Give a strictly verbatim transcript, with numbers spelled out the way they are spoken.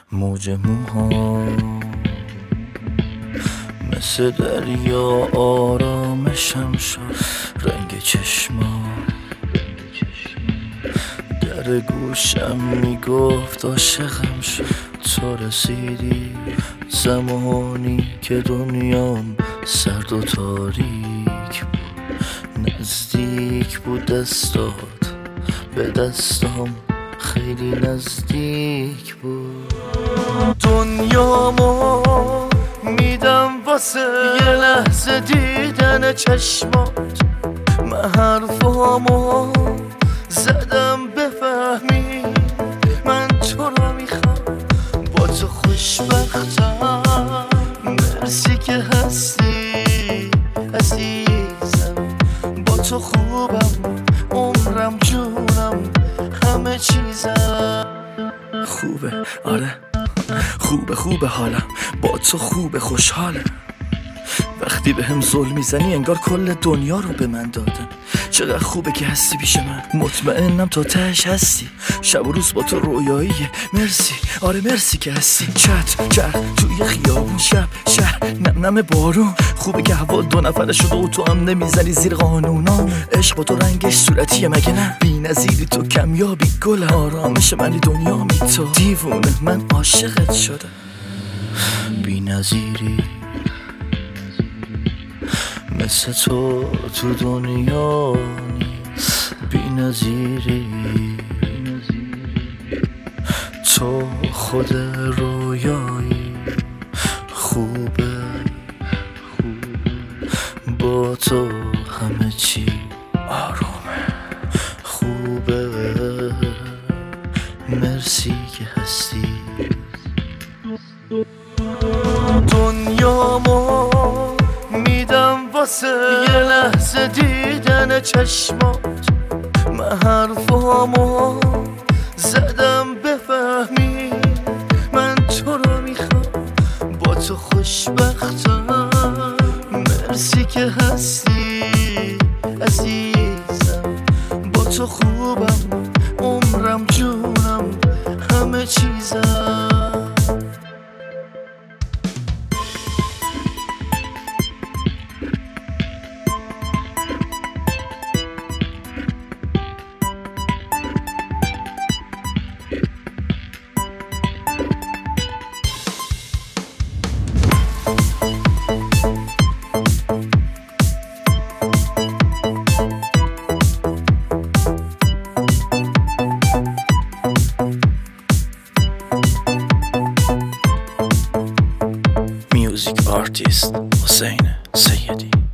موج موها مثل دریا آرامشم شد، رنگ چشما در گوشم میگفت عاشقم شد. تو رسیدی زمانی که دنیام سرد و تاریک بود، نزدیک بود دستات به دستام، خیلی نزدیک بود. دنیامو میدم واسه یه لحظه دیدن چشمات، من حرفامو زدم بفهمی من تو رو میخوام، با تو خوشبختم. مرسی که هستی عزیزم، با تو خوبم، عمرم جونم همه چیزم. خوبه آره خوبه خوبه حالم با تو، خوبه خوشحالم. وقتی به هم ظلم میزنی انگار کل دنیا رو به من دادن. چقدر خوبه که هستی پیش من، مطمئنم تا تهش هستی. شب و روز با تو رویاییه. مرسی آره مرسی که هستی. چت چت توی خیابون، شب شهر نم نم بارون. خوبه که هوا دو نفره شده و تو هم نمیزنی زیر قانونا. عشق با تو رنگش صورتیه مگه نه؟ بی نظیری تو، کمیابی گل آرامش منی، دنیا می تو دیوونه، من عاشقت شدم. بی نظیری مثل تو تو دنیا نیست، بی نظیری تو خود رویایی. خوبه با تو همه چی آرومه، خوبه مرسی که هستی. دنیامو میدم واسه یه لحظه دیدن چشمات، من حرفامو زدم بفهمی من تو رو میخوام، با تو خوشبختم. مرسی که هستی عزیزم، با تو خوبم، عمرم جونم همه چیزم. Music artist حسین سیدی.